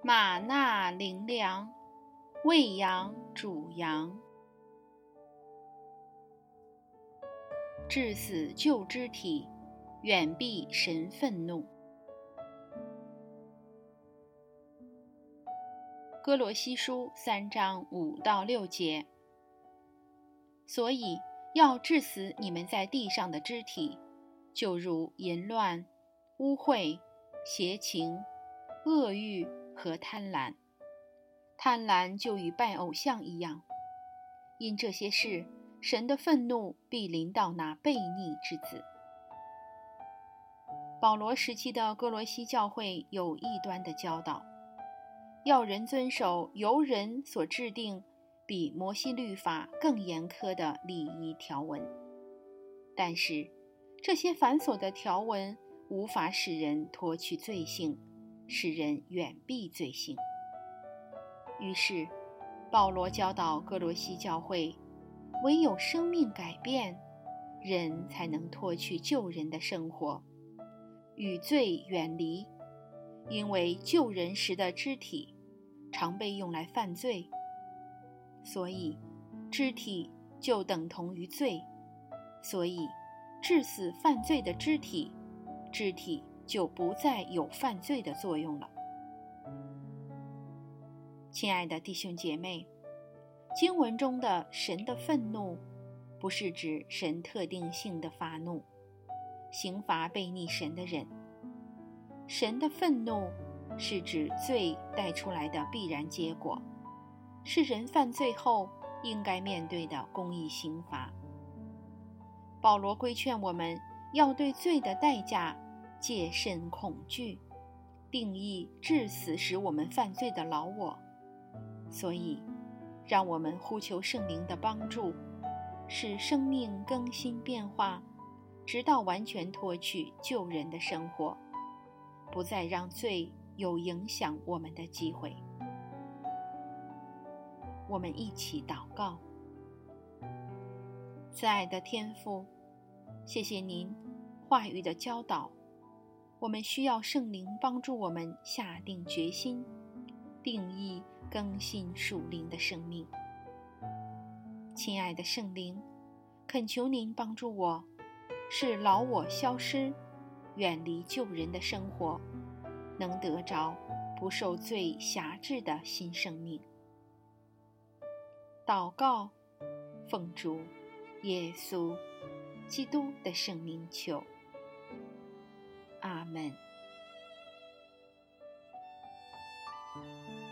玛纳灵粮，喂养主羊。致死旧肢体，远避神愤怒。哥罗西书3章5到6节。所以要致死你们在地上的肢体，就如淫乱、污秽、邪情、恶欲和贪婪。贪婪就与拜偶像一样，因这些事，神的愤怒必临到那悖逆之子。保罗时期的哥罗西教会有异端的教导，要人遵守由人所制定比摩西律法更严苛的礼仪条文。但是这些繁琐的条文无法使人脱去罪性，使人远避罪性。于是保罗教导哥罗西教会，唯有生命改变，人才能脱去旧人的生活，与罪远离。因为旧人时的肢体常被用来犯罪，所以肢体就等同于罪，所以致死犯罪的肢体，肢体就不再有犯罪的作用了。亲爱的弟兄姐妹，经文中的神的愤怒，不是指神特定性的发怒，刑罚悖逆神的人。神的愤怒是指罪带出来的必然结果，是人犯罪后应该面对的公义刑罚。保罗规劝我们要对罪的代价戒慎恐惧，定义致死使我们犯罪的老我。所以让我们呼求圣灵的帮助，使生命更新变化，直到完全脱去旧人的生活，不再让罪有影响我们的机会。我们一起祷告。慈爱的天父，谢谢您话语的教导，我们需要圣灵帮助我们下定决心，定义更新属灵的生命。亲爱的圣灵，恳求您帮助我，使老我消失，远离旧人的生活，能得着不受罪辖制的新生命。祷告，奉主耶稣基督的圣名求，阿们。